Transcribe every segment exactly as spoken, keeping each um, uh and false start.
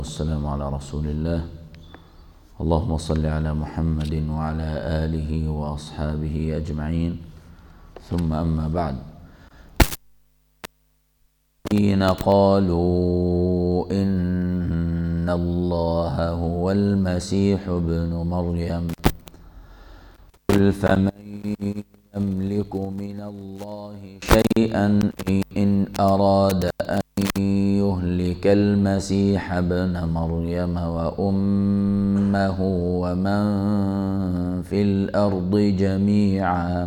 والسلام على رسول الله. اللهم صل على محمد وعلى آله وأصحابه أجمعين، ثم أما بعد. الذين قالوا إن الله هو المسيح ابن مريم قل فمن يملك من الله شيئا إن أراد أن يهلك المسيح ابن مريم وأمه ومن في الأرض جميعا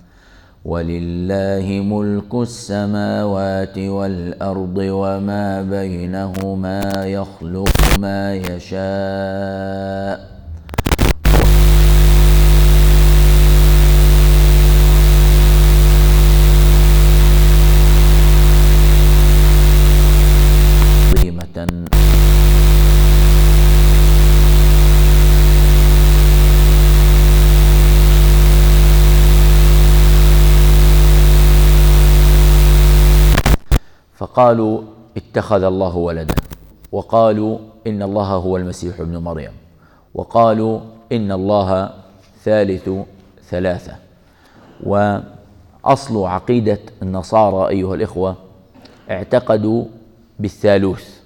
ولله ملك السماوات والأرض وما بينهما يخلق ما يشاء فقالوا اتخذ الله ولدا، وقالوا إن الله هو المسيح ابن مريم، وقالوا إن الله ثالث ثلاثة. وأصل عقيدة النصارى أيها الإخوة اعتقدوا بالثالوث،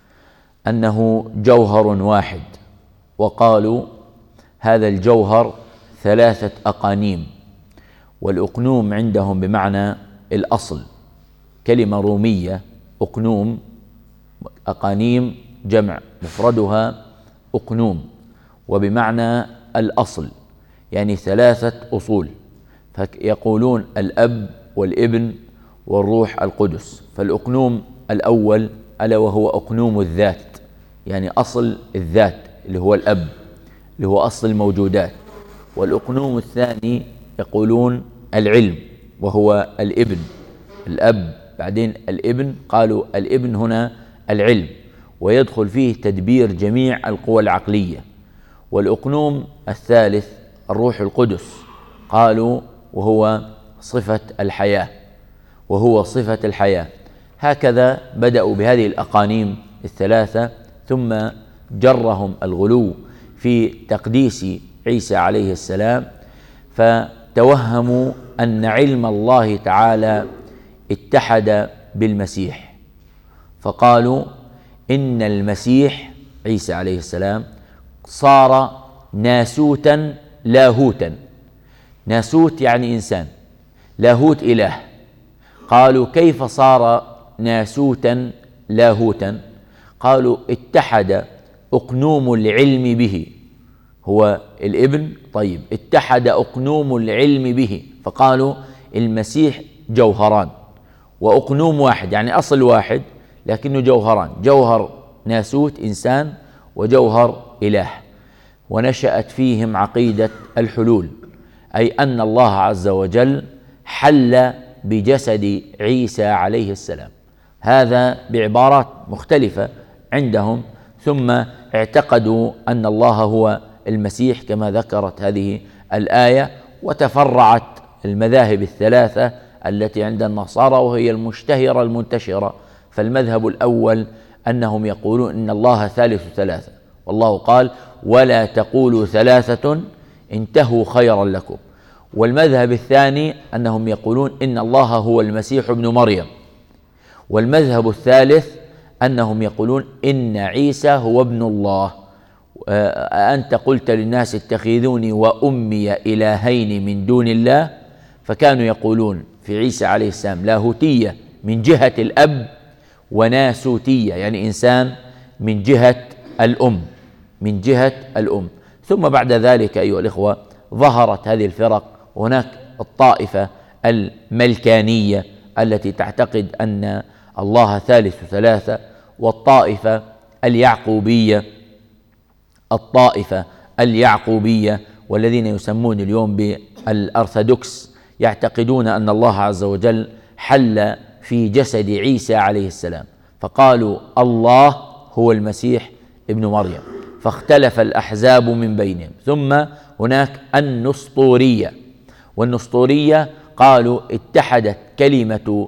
أنه جوهر واحد، وقالوا هذا الجوهر ثلاثة أقانيم، والأقنوم عندهم بمعنى الأصل، كلمة رومية أقنوم، أقانيم جمع مفردها أقنوم، وبمعنى الأصل، يعني ثلاثة أصول. فيقولون الأب والابن والروح القدس. فالأقنوم الأول ألا وهو أقنوم الذات، يعني أصل الذات اللي هو الأب، اللي هو أصل الموجودات. والأقنوم الثاني يقولون العلم، وهو الابن، الأب بعدين الابن، قالوا الابن هنا العلم، ويدخل فيه تدبير جميع القوى العقلية. والأقنوم الثالث الروح القدس، قالوا وهو صفة الحياة، وهو صفة الحياة. هكذا بدأوا بهذه الأقانيم الثلاثة، ثم جرهم الغلو في تقديس عيسى عليه السلام، فتوهموا أن علم الله تعالى اتحد بالمسيح، فقالوا إن المسيح عيسى عليه السلام صار ناسوتا لاهوتا. ناسوت يعني إنسان، لاهوت إله. قالوا كيف صار ناسوتا لاهوتا؟ قالوا اتحد أقنوم العلم به، هو الابن، طيب اتحد أقنوم العلم به، فقالوا المسيح جوهران وأقنوم واحد، يعني أصل واحد لكنه جوهران، جوهر ناسوت إنسان وجوهر إله. ونشأت فيهم عقيدة الحلول، أي أن الله عز وجل حل بجسد عيسى عليه السلام، هذا بعبارات مختلفة عندهم. ثم اعتقدوا أن الله هو المسيح كما ذكرت هذه الآية، وتفرعت المذاهب الثلاثة التي عند النصارى، وهي المشتهرة المنتشرة. فالمذهب الأول أنهم يقولون إن الله ثالث ثلاثة، والله قال ولا تقولوا ثلاثة انتهوا خيرا لكم. والمذهب الثاني أنهم يقولون إن الله هو المسيح ابن مريم. والمذهب الثالث أنهم يقولون إن عيسى هو ابن الله. أنت قلت للناس اتخذوني وأمي إلهين من دون الله، فكانوا يقولون في عيسى عليه السلام لاهوتية من جهة الأب، وناسوتية يعني إنسان من جهة الأم، من جهة الأم. ثم بعد ذلك أيها الإخوة ظهرت هذه الفرق، وهناك الطائفة الملكانية التي تعتقد أن الله ثالث ثلاثة، والطائفة اليعقوبية، الطائفة اليعقوبية والذين يسمون اليوم بالأرثوذكس يعتقدون أن الله عز وجل حل في جسد عيسى عليه السلام، فقالوا الله هو المسيح ابن مريم، فاختلف الأحزاب من بينهم. ثم هناك النسطورية، والنسطورية قالوا اتحدت كلمة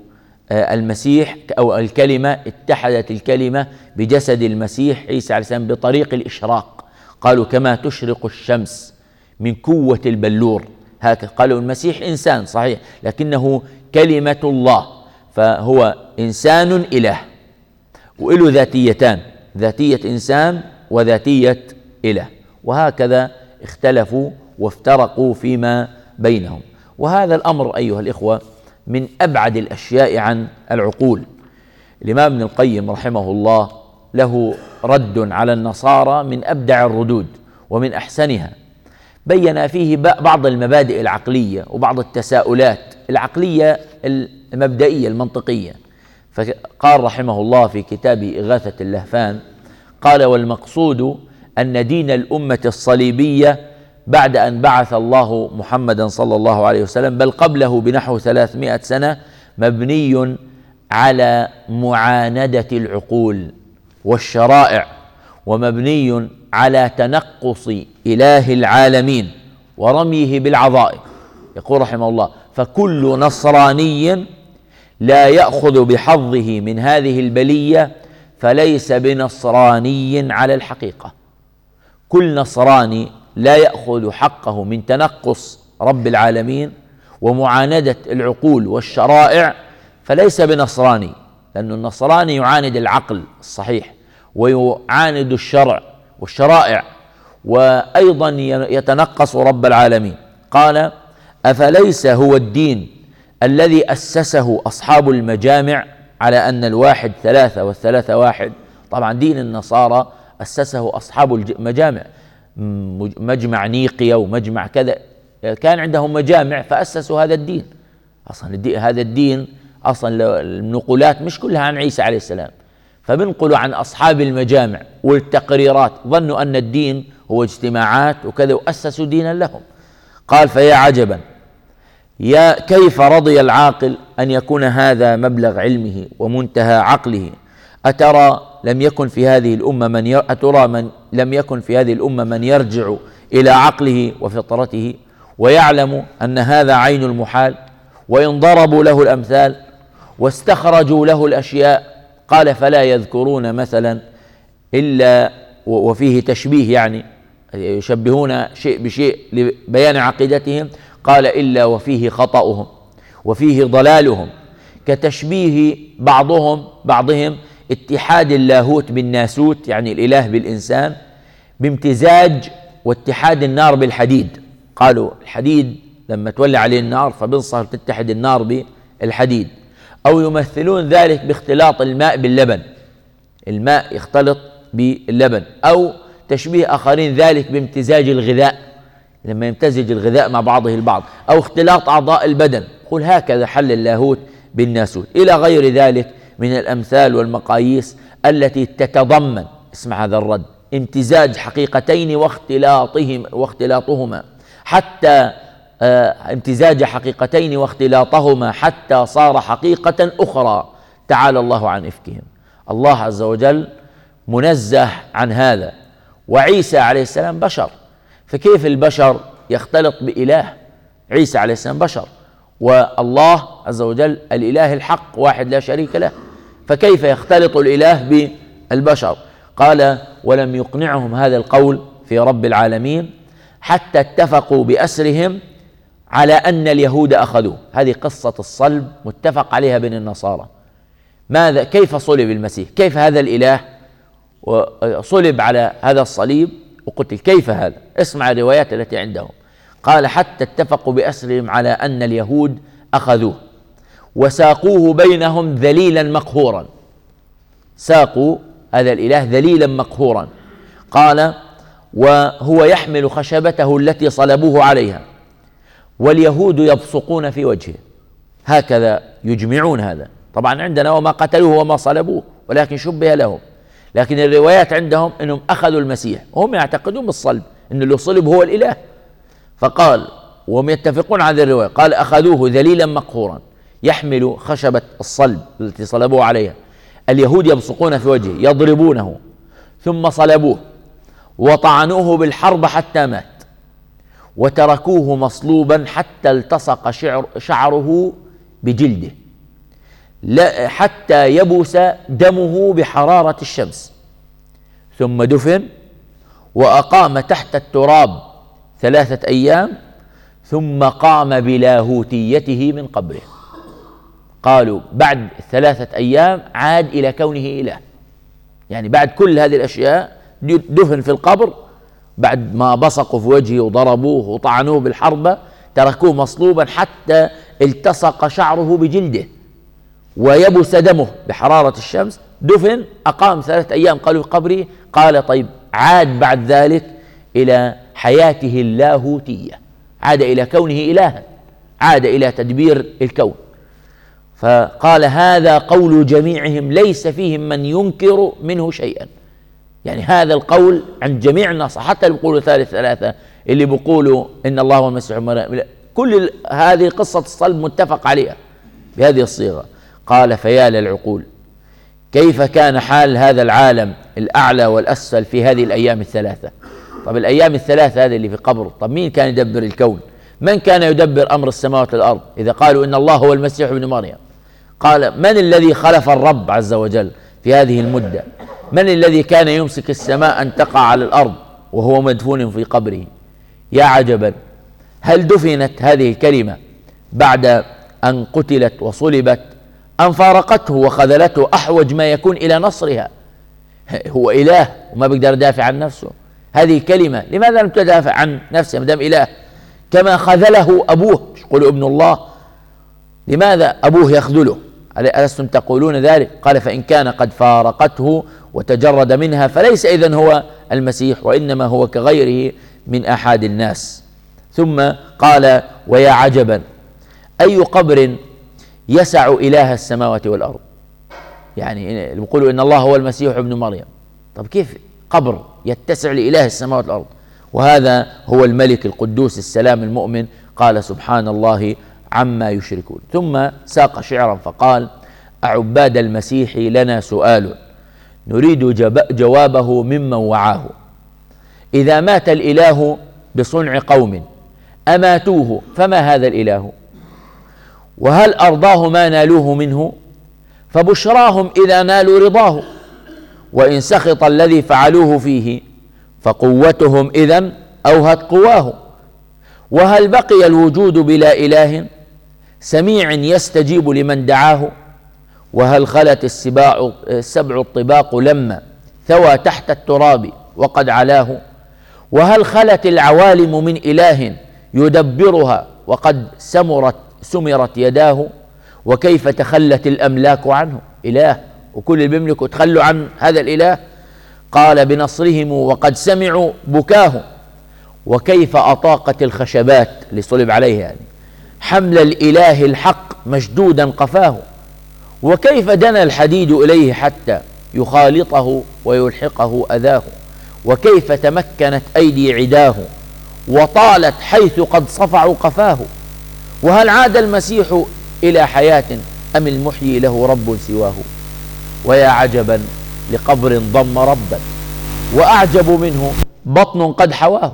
المسيح أو الكلمة، اتحدت الكلمة بجسد المسيح عيسى عليه السلام بطريق الإشراق. قالوا كما تشرق الشمس من قوة البلور هكذا. قالوا المسيح إنسان صحيح لكنه كلمة الله، فهو إنسان إله وإله ذاتيتان، ذاتية إنسان وذاتية إله، وهكذا اختلفوا وافترقوا فيما بينهم. وهذا الأمر أيها الإخوة من أبعد الأشياء عن العقول. الإمام ابن القيم رحمه الله له رد على النصارى من أبدع الردود ومن أحسنها، بين فيه بعض المبادئ العقلية وبعض التساؤلات العقلية المبدئية المنطقية. فقال رحمه الله في كتاب إغاثة اللهفان، قال: والمقصود أن دين الأمة الصليبية بعد أن بعث الله محمدا صلى الله عليه وسلم بل قبله بنحو ثلاثمائة سنة مبني على معاندة العقول والشرائع، ومبني على تنقص إله العالمين ورميه بالعظائم. يقول رحمه الله: فكل نصراني لا يأخذ بحظه من هذه البلية فليس بنصراني على الحقيقة. كل نصراني لا يأخذ حقه من تنقص رب العالمين ومعاندة العقول والشرائع فليس بنصراني، لأن النصراني يعاند العقل الصحيح ويعاند الشرع والشرائع وأيضا يتنقص رب العالمين. قال: أفليس هو الدين الذي أسسه أصحاب المجامع على أن الواحد ثلاثة والثلاثة واحد؟ طبعا دين النصارى أسسه أصحاب المجامع، مجمع نيقيا ومجمع كذا، كان عندهم مجامع فأسسوا هذا الدين. أصلا الدين هذا الدين أصلا النقولات مش كلها عن عيسى عليه السلام، فبنقلوا عن أصحاب المجامع والتقريرات، ظنوا أن الدين هو اجتماعات وكذا وأسسوا دينا لهم. قال: فيا عجبا، يا كيف رضي العاقل أن يكون هذا مبلغ علمه ومنتهى عقله؟ أترى لم يكن في هذه الأمة من ير... أترى من لم يكن في هذه الأمة من يرجع إلى عقله وفطرته ويعلم أن هذا عين المحال، وإن ضربوا له الأمثال واستخرجوا له الأشياء. قال: فلا يذكرون مثلا إلا وفيه تشبيه، يعني يشبهون شيء بشيء لبيان عقيدتهم. قال: إلا وفيه خطأهم وفيه ضلالهم، كتشبيه بعضهم بعضهم اتحاد اللاهوت بالناسوت، يعني الإله بالإنسان، بامتزاج واتحاد النار بالحديد. قالوا الحديد لما تولي عليه النار فبنصهر تتحد النار بالحديد. أو يمثلون ذلك باختلاط الماء باللبن، الماء يختلط باللبن. أو تشبيه آخرين ذلك بامتزاج الغذاء، لما يمتزج الغذاء مع بعضه البعض. أو اختلاط أعضاء البدن. قل هكذا حل اللاهوت بالناسوت، إلى غير ذلك من الأمثال والمقاييس التي تتضمن، اسمع هذا الرد، امتزاج حقيقتين واختلاطهم واختلاطهما حتى آه امتزاج حقيقتين واختلاطهما حتى صار حقيقة أخرى، تعالى الله عن إفكهم. الله عز وجل منزه عن هذا، وعيسى عليه السلام بشر، فكيف البشر يختلط بإله؟ عيسى عليه السلام بشر، والله عز وجل الإله الحق واحد لا شريك له، فكيف يختلط الإله بالبشر؟ قال: ولم يقنعهم هذا القول في رب العالمين حتى اتفقوا بأسرهم على أن اليهود أخذوه. هذه قصة الصلب متفق عليها بين النصارى. ماذا كيف صلب المسيح؟ كيف هذا الإله وصلب على هذا الصليب وقتل؟ كيف هذا؟ اسمع الروايات التي عندهم. قال: حتى اتفقوا بأسرهم على أن اليهود أخذوه وساقوه بينهم ذليلا مقهورا. ساقوا هذا الإله ذليلا مقهورا. قال: وهو يحمل خشبته التي صلبوه عليها واليهود يبصقون في وجهه. هكذا يجمعون هذا. طبعا عندنا وما قتلوه وما صلبوه ولكن شبه لهم، لكن الروايات عندهم أنهم أخذوا المسيح وهم يعتقدون بالصلب أن اللي صلب هو الإله. فقال وهم يتفقون على الرواية، قال: أخذوه ذليلا مقهورا يحمل خشبة الصلب التي صلبوه عليها، اليهود يبصقون في وجهه يضربونه، ثم صلبوه وطعنوه بالحرب حتى مات، وتركوه مصلوبا حتى التصق شعر شعره بجلده. حتى يبس دمه بحرارة الشمس، ثم دفن وأقام تحت التراب ثلاثة أيام، ثم قام بلاهوتيته من قبره. قالوا بعد ثلاثة أيام عاد إلى كونه إله، يعني بعد كل هذه الأشياء دفن في القبر، بعد ما بصقوا في وجهه وضربوه وطعنوه بالحربة تركوه مصلوبا حتى التصق شعره بجلده ويبس دمه بحرارة الشمس، دفن أقام ثلاثة أيام قالوا في قبره. قال طيب عاد بعد ذلك إلى حياته اللاهوتية، عاد إلى كونه إلها، عاد إلى تدبير الكون. فقال هذا قول جميعهم ليس فيهم من ينكر منه شيئا، يعني هذا القول عند جميع الناس، حتى اللي بيقولوا ثالث ثلاثة، اللي بيقولوا إن الله هو المسيح ابن، كل هذه قصة الصلب متفق عليها بهذه الصيغة. قال فيا للعقول، كيف كان حال هذا العالم الأعلى والأسفل في هذه الأيام الثلاثة؟ طب الأيام الثلاثة هذه اللي في قبره، طب مين كان يدبر الكون؟ من كان يدبر أمر السماوات والأرض؟ إذا قالوا إن الله هو المسيح ابن مريم، قال من الذي خلف الرب عز وجل في هذه المدة؟ من الذي كان يمسك السماء أن تقع على الأرض وهو مدفون في قبره؟ يا عجبا، هل دفنت هذه الكلمة بعد أن قتلت وصلبت أم فارقته وخذلته أحوج ما يكون إلى نصرها؟ هو إله وما بيقدر يدافع عن نفسه، هذه كلمة لماذا لم تدافع عن نفسه مدام إله؟ كما خذله أبوه، يقول ابن الله، لماذا أبوه يخذله؟ ألستم تقولون ذلك؟ قال فإن كان قد فارقته وتجرد منها فليس إذن هو المسيح، وإنما هو كغيره من أحد الناس. ثم قال ويا عجبا، أي قبر يسع إله السماوات والأرض؟ يعني يقولوا إن الله هو المسيح ابن مريم، طب كيف قبر يتسع لإله السماوات والأرض؟ وهذا هو الملك القدوس السلام المؤمن. قال سبحان الله عما يشركون. ثم ساق شعرا فقال أعباد المسيح لنا سؤال نريد جوابه ممن وعاه، إذا مات الإله بصنع قوم أماتوه فما هذا الإله؟ وهل أرضاه ما نالوه منه؟ فبشراهم إذا نالوا رضاه، وإن سخط الذي فعلوه فيه فقوتهم إذن أوهت قواه. وهل بقي الوجود بلا إله سميع يستجيب لمن دعاه؟ وهل خلت السباع السبع الطباق لما ثوى تحت التراب وقد علاه؟ وهل خلت العوالم من إله يدبرها وقد سمرت سمرت يداه؟ وكيف تخلت الأملاك عنه؟ إله وكل اللي بيملكوا تخلوا عن هذا الإله. قال بنصرهم وقد سمعوا بكاه. وكيف أطاقت الخشبات اللي صلب عليها يعني حمل الإله الحق مشدودا قفاه؟ وكيف دنا الحديد إليه حتى يخالطه ويلحقه أذاه؟ وكيف تمكنت أيدي عداه وطالت حيث قد صفعوا قفاه؟ وهل عاد المسيح إلى حياة أم المحيي له رب سواه؟ ويا عجبا لقبر ضم ربا وأعجب منه بطن قد حواه،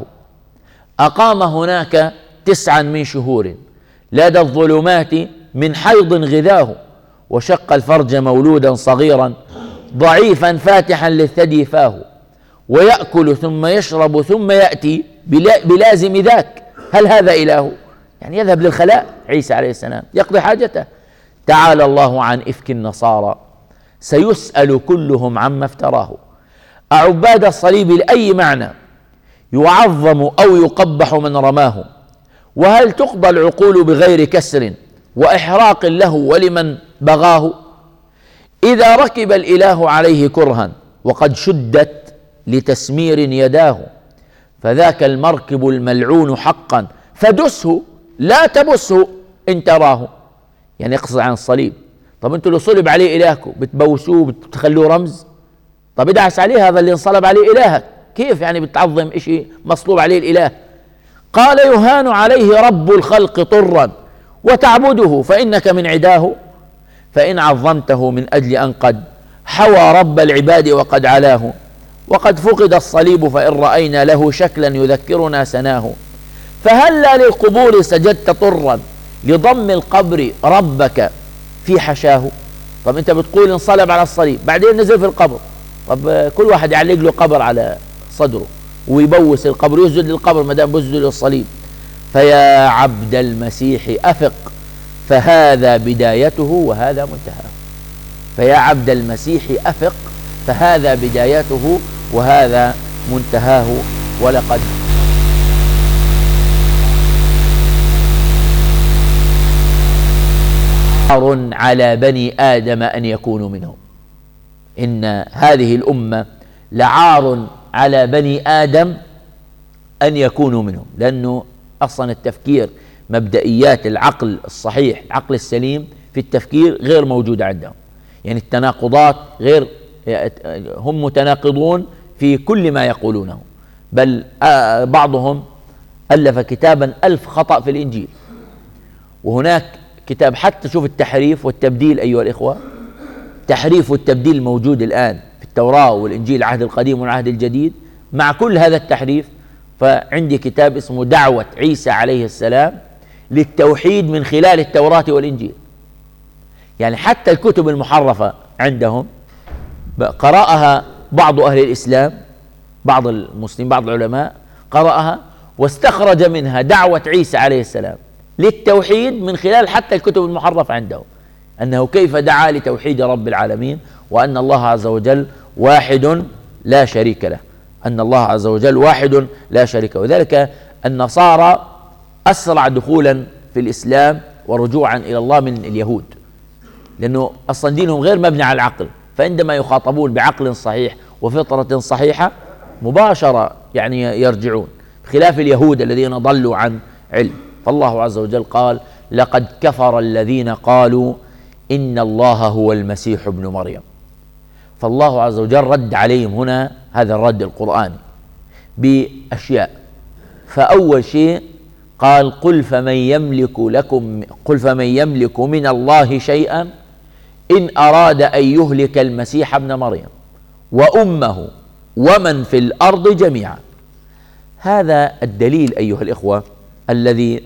أقام هناك تسعا من شهور لدى الظلمات من حيض غذاه، وشق الفرج مولودا صغيرا ضعيفا فاتحا للثدي فاه، ويأكل ثم يشرب ثم يأتي بلازم ذاك. هل هذا إله؟ يعني يذهب للخلاء عيسى عليه السلام يقضي حاجته. تعالى الله عن إفك النصارى سيسأل كلهم عما افتراه. أعباد الصليب لأي معنى يعظم أو يقبح من رماه؟ وهل تقضى العقول بغير كسر وإحراق له ولمن بغاه؟ إذا ركب الإله عليه كرها وقد شدت لتسمير يداه، فذاك المركب الملعون حقا فدسه لا تبسه إن تراه. يعني يقصد عن الصليب. طب انتوا لو صلب عليه إلهكم بتبوسوه بتخلوه رمز؟ طب ادعس عليه هذا اللي انصلب عليه إلهك، كيف يعني بتعظم إشي مصلوب عليه الإله؟ قال يهان عليه رب الخلق طرا وتعبده فإنك من عداه، فإن عظمته من أجل أن قد حوى رب العباد وقد علاه، وقد فقد الصليب فإن رأينا له شكلا يذكرنا سناه. فهلا للقبور سجدت طرا لضم القبر ربك في حشاه؟ طب أنت بتقول انصلب على الصليب بعدين نزل في القبر، طب كل واحد يعلق له قبر على صدره ويبوس القبر يسجد للقبر ما دام بيسجد للصليب. فيا عبد المسيح أفق فهذا بدايته وهذا منتهاه. فيا عبد المسيح أفق فهذا بدايته وهذا منتهاه. ولقد عار على بني آدم أن يكونوا منهم، إن هذه الأمة لعار على بني آدم أن يكونوا منهم، لأنه أصلا التفكير مبدئيات العقل الصحيح العقل السليم في التفكير غير موجودة عندهم، يعني التناقضات غير، هم متناقضون في كل ما يقولونه، بل بعضهم ألف كتابا ألف خطأ في الإنجيل، وهناك كتاب حتى شوف التحريف والتبديل أيها الإخوة، تحريف والتبديل الموجود الآن في التوراة والإنجيل العهد القديم والعهد الجديد. مع كل هذا التحريف فعندي كتاب اسمه دعوة عيسى عليه السلام للتوحيد من خلال التوراة والإنجيل، يعني حتى الكتب المحرفة عندهم قرأها بعض أهل الإسلام، بعض المسلمين بعض العلماء قرأها واستخرج منها دعوة عيسى عليه السلام للتوحيد من خلال حتى الكتب المحرفة عندهم، أنه كيف دعا لتوحيد رب العالمين وأن الله عز وجل واحد لا شريك له، أن الله عز وجل واحد لا شريك له. وذلك النصارى أسرع دخولا في الإسلام ورجوعا إلى الله من اليهود، لأنه أصلا دينهم غير مبني على العقل، فعندما يخاطبون بعقل صحيح وفطرة صحيحة مباشرة يعني يرجعون، بخلاف اليهود الذين ضلوا عن علم. فالله عز وجل قال لقد كفر الذين قالوا إن الله هو المسيح ابن مريم. فالله عز وجل رد عليهم هنا هذا الرد القرآني بأشياء، فأول شيء قال قل فمن يملك لكم قل فمن يملك من الله شيئا إن أراد أن يهلك المسيح ابن مريم وأمه ومن في الأرض جميعا. هذا الدليل أيها الإخوة الذي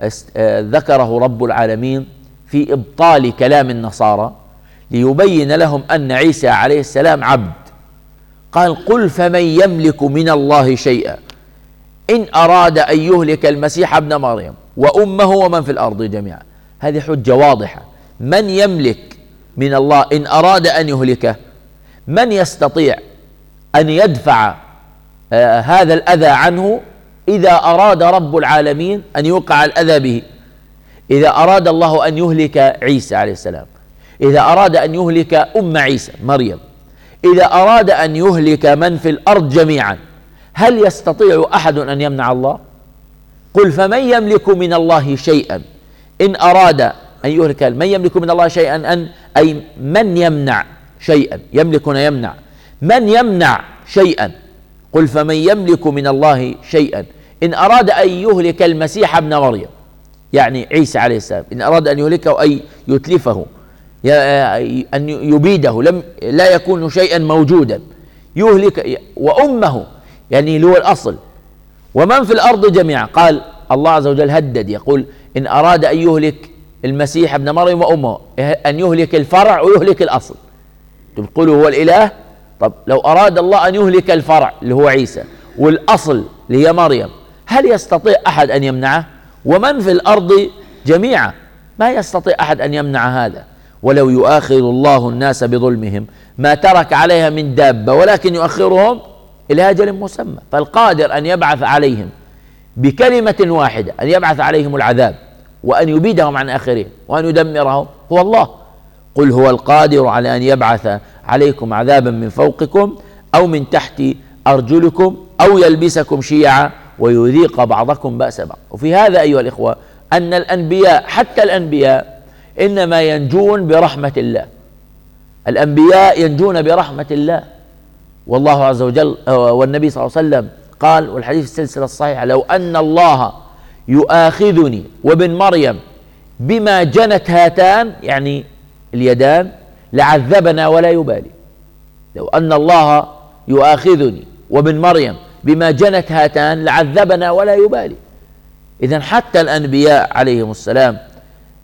ذكره رب العالمين في إبطال كلام النصارى ليبين لهم أن عيسى عليه السلام عبد. قال قل فمن يملك من الله شيئا إن أراد أن يهلك المسيح ابن مريم وأمه ومن في الأرض جميعا. هذه حجة واضحة، من يملك من الله إن أراد أن يهلكه؟ من يستطيع أن يدفع آه هذا الأذى عنه إذا أراد رب العالمين أن يوقع الأذى به؟ إذا أراد الله أن يهلك عيسى عليه السلام، إذا أراد أن يهلك أم عيسى مريم، إذا أراد أن يهلك من في الأرض جميعا، هل يستطيع أحد أن يمنع الله؟ قل فمن يملك من الله شيئا إن أراد أن يهلك، من يملك من الله شيئا أن أي من يمنع شيئا، يملك يمنع، من يمنع شيئا. قل فمن يملك من الله شيئا إن أراد أن يهلك المسيح ابن مريم، يعني عيسى عليه السلام، إن أراد أن يهلكه أي يتلفه أن يبيده، لم لا يكون شيئا موجودا، يهلك وأمه يعني اللي هو الأصل ومن في الأرض جميعا. قال الله عز وجل هدد يقول إن أراد أن يهلك المسيح ابن مريم وأمه أن يهلك الفرع ويهلك الأصل. تقولوا هو الإله؟ طب لو أراد الله أن يهلك الفرع اللي هو عيسى والأصل اللي هي مريم، هل يستطيع أحد أن يمنعه؟ ومن في الأرض جميعا، ما يستطيع أحد أن يمنع هذا. ولو يؤاخذ الله الناس بظلمهم ما ترك عليها من دابة ولكن يؤخرهم إلى أجل مسمى. فالقادر أن يبعث عليهم بكلمة واحدة أن يبعث عليهم العذاب وأن يبيدهم عن آخرهم وأن يدمرهم هو الله. قل هو القادر على أن يبعث عليكم عذابا من فوقكم أو من تحت أرجلكم أو يلبسكم شيعا ويذيق بعضكم بأس بعض. وفي هذا أيها الإخوة أن الأنبياء حتى الأنبياء إنما ينجون برحمة الله، الأنبياء ينجون برحمة الله. والله عز وجل والنبي صلى الله عليه وسلم قال والحديث في السلسلة الصحيحة لو أن الله يؤاخذني وابن مريم بما جنت هاتان يعني اليدان لعذبنا ولا يبالي. لو أن الله يؤاخذني وابن مريم بما جنت هاتان لعذبنا ولا يبالي. إذن حتى الأنبياء عليهم السلام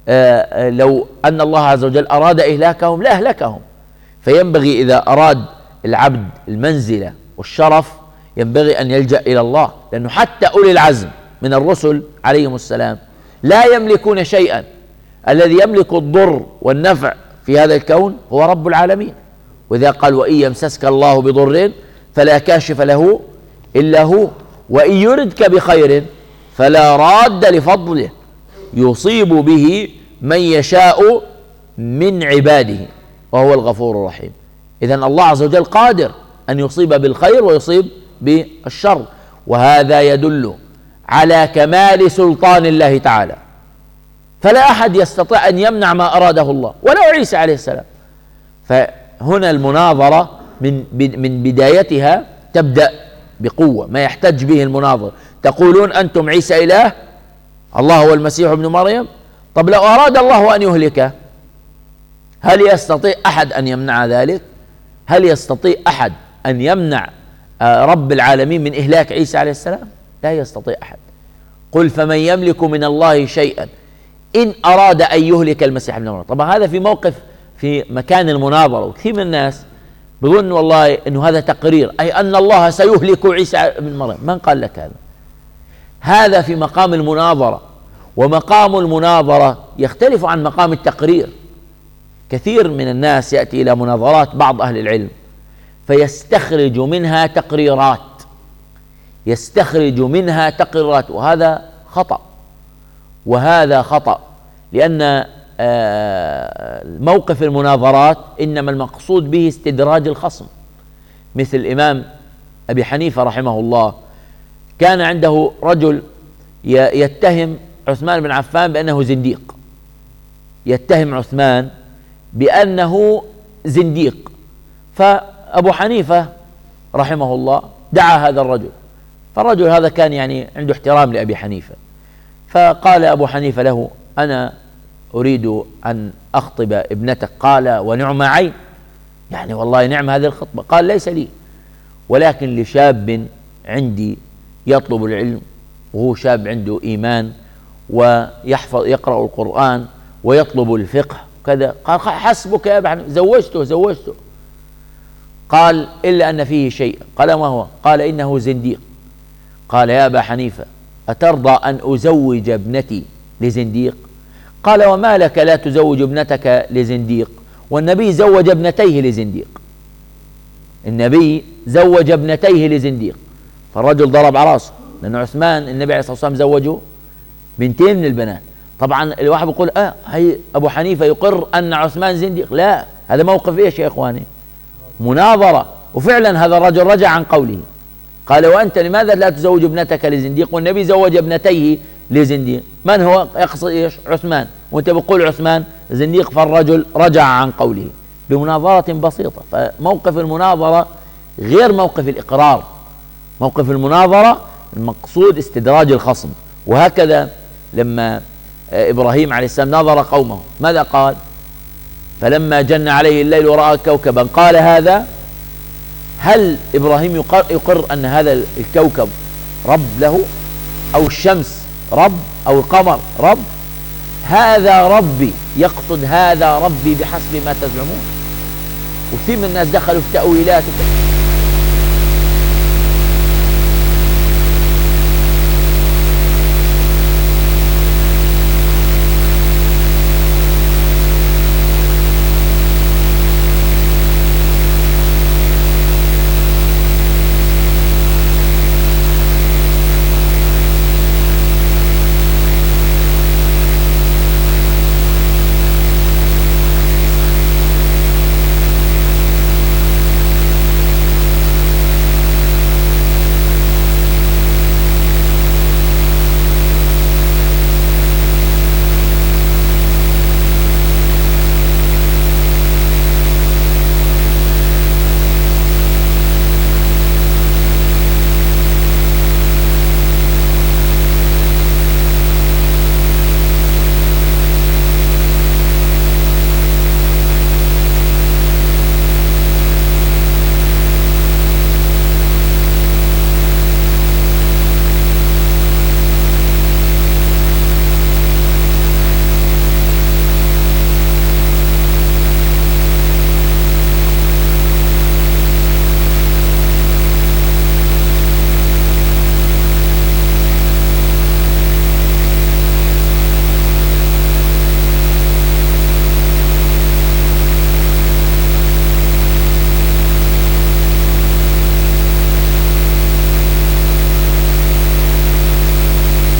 آه لو أن الله عز وجل أراد إهلاكهم لأهلكهم. فينبغي إذا أراد العبد المنزلة والشرف ينبغي أن يلجأ إلى الله، لأنه حتى أولي العزم من الرسل عليهم السلام لا يملكون شيئا، الذي يملك الضر والنفع في هذا الكون هو رب العالمين. وإذا قال وإن يمسسك الله بضر فلا كاشف له إلا هو وإن يردك بخير فلا راد لفضله يصيب به من يشاء من عباده وهو الغفور الرحيم. إذن الله عز وجل قادر أن يصيب بالخير ويصيب بالشر، وهذا يدل على كمال سلطان الله تعالى. فلا أحد يستطيع أن يمنع ما أراده الله ولو عيسى عليه السلام. فهنا المناظرة من من بدايتها تبدأ بقوة، ما يحتج به المناظر. تقولون أنتم عيسى إله، الله هو المسيح ابن مريم، طب لو أراد الله أن يهلكه هل يستطيع أحد أن يمنع ذلك؟ هل يستطيع أحد أن يمنع رب العالمين من إهلاك عيسى عليه السلام؟ لا يستطيع أحد. قل فمن يملك من الله شيئا إن أراد أن يهلك المسيح ابن مريم. طبعا هذا في موقف في مكان المناظرة، وكثير من الناس بيظن والله أنه هذا تقرير، أي أن الله سيهلك عيسى ابن مريم. من قال لك هذا؟ هذا في مقام المناظرة، ومقام المناظرة يختلف عن مقام التقرير. كثير من الناس يأتي إلى مناظرات بعض أهل العلم فيستخرج منها تقريرات، يستخرج منها تقريرات، وهذا خطأ، وهذا خطأ، لأن موقف المناظرات إنما المقصود به استدراج الخصم. مثل الإمام أبي حنيفة رحمه الله، كان عنده رجل يتهم عثمان بن عفان بأنه زنديق، يتهم عثمان بأنه زنديق، فأبو حنيفة رحمه الله دعا هذا الرجل، فالرجل هذا كان يعني عنده احترام لأبي حنيفة، فقال أبو حنيفة له أنا أريد أن أخطب ابنتك. قال ونعم عين، يعني والله نعم هذه الخطبة. قال ليس لي، ولكن لشاب عندي يطلب العلم، وهو شاب عنده إيمان ويحفظ يقرأ القرآن ويطلب الفقه كذا. قال حسبك يا أبا حنيفة، زوجته زوجته. قال إلا أن فيه شيء. قال ما هو؟ قال إنه زنديق. قال يا أبا حنيفة أترضى أن أزوج ابنتي لزنديق؟ قال وما لك لا تزوج ابنتك لزنديق والنبي زوج ابنتيه لزنديق، النبي زوج ابنتيه لزنديق. فالرجل ضرب على راسه، لأن عثمان النبي عليه الصلاة والسلام زوجه بنتين من البنات. طبعا الواحد بيقول اه هي أبو حنيفة يقر أن عثمان زنديق، لا، هذا موقف ايش يا إخواني؟ مناظرة. وفعلا هذا الرجل رجع عن قوله، قال وأنت لماذا لا تزوج ابنتك لزنديق والنبي زوج ابنتيه لزنديق؟ من هو يقصد ايش؟ عثمان، وانت بتقول عثمان زنديق. فالرجل رجع عن قوله بمناظرة بسيطة. فموقف المناظرة غير موقف الإقرار. موقف المناظرة المقصود استدراج الخصم. وهكذا لما إبراهيم عليه السلام ناظر قومه ماذا قال؟ فلما جن عليه الليل ورأى كوكبا قال هذا. هل إبراهيم يقر, يقر أن هذا الكوكب رب له، أو الشمس رب، أو القمر رب؟ هذا ربي، يقصد هذا ربي بحسب ما تزعمون. وكثير من الناس دخلوا في تأويلات